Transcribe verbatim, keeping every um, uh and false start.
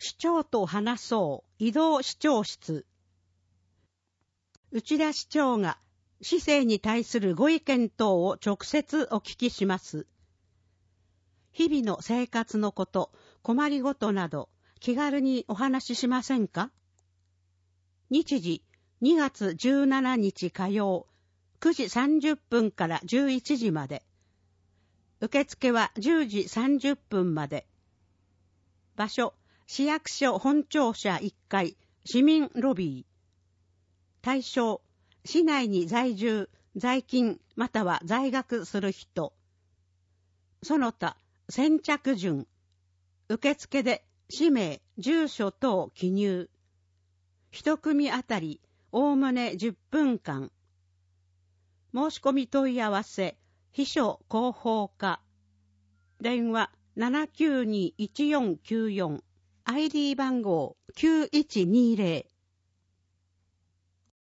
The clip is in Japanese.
市長と話そう移動市長室。内田市長が市政に対するご意見等を直接お聞きします。日々の生活のこと、困りごとなど気軽にお話ししませんか？日時にがつじゅうしちにち火曜くじさんじゅっぷんからじゅういちじまで。受付はじゅうじさんじゅっぷんまで。場所、市役所本庁舎いっかい市民ロビー。対象、市内に在住、在勤または在学する人。その他、先着順。受付で氏名、住所等記入。一組あたり、おおむねじゅっぷんかん。申し込み問い合わせ、秘書広報課。電話 ななきゅうに いちよんきゅうよん。アイディー 番号きゅういちにーぜろ。